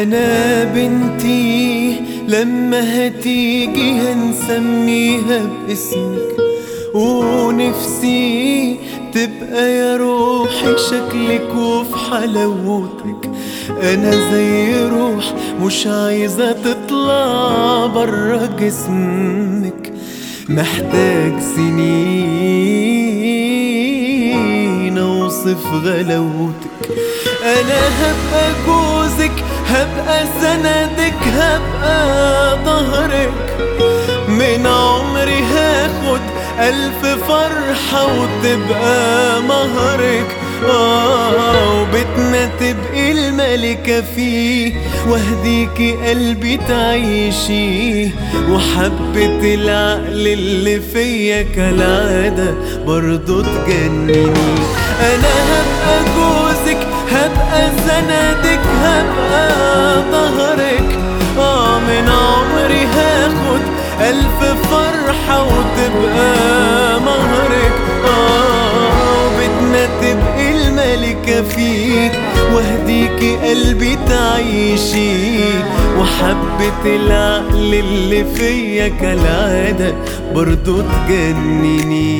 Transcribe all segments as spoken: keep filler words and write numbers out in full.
أنا بنتي لما هتيجي هنسميها باسمك، ونفسي تبقى يا روحي شكلك وفي حلاوتك. أنا زي روح مش عايزة تطلع برا جسمك، محتاج سنين أوصف غلاوتك. أنا هبقى جوزك، هبقى سندك، هبقى ظهرك. من عمري هاخد ألف فرحة وتبقى مهرك. آه وبيتنا تبقي الملكة فيه، واهديكي قلبي تعيشيه، وحبة العقل اللي فيا كالعادة برضو تجنني. أنا هبقى جوزك، هبقى سندك، هبقى ظهرك. آه من عمري هاخد ألف فرحة وتبقى مهرك. آه بدنا تبقي الملكة فيه، واهديكي قلبي تعيشيه، وحبة العقل اللي فيا كالعادة برضو تجنني.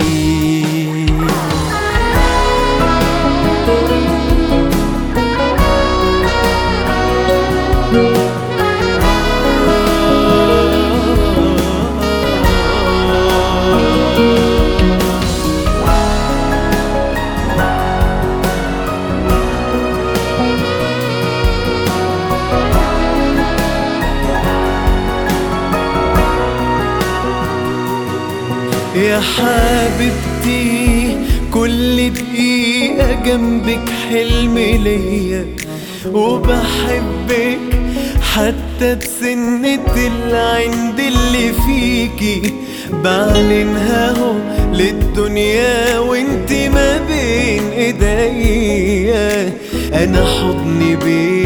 يا حبيبتي كل دقيقة جنبك حلم ليا، وبحبك حتى بسنة العند اللي فيكي. بعلنها هو للدنيا وانتي ما بين ايديا. انا حضني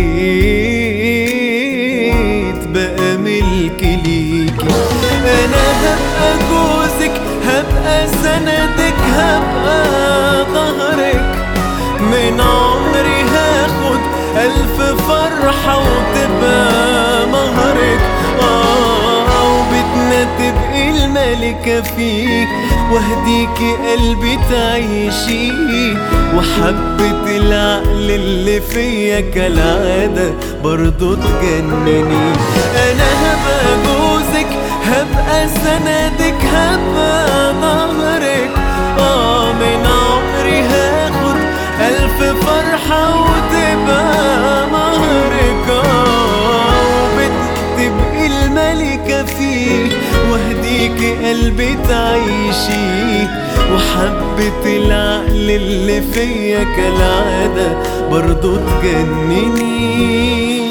بيت بقى ملك ليكي. انا هبقى جوزك، هبقى سندك، هبقى ظهرك. من عمري هاخد ألف فرحة وتبقى مهرك. آه وبيتنا تبقي الملكة فيه، واهديكي قلبي تعيشيه، وحبة العقل اللي فيا كالعادة برضو تجنني. أنا هبقى جوزك، هبقى سندك، هبقى ظهرك. آه من عمري هاخد ألف فرحة وتبقى مهرك. آه وبتبقي الملكة فيه، واهديكي قلبي تعيشيه، وحبة العقل اللي فيا كالعادة برضو تجنني.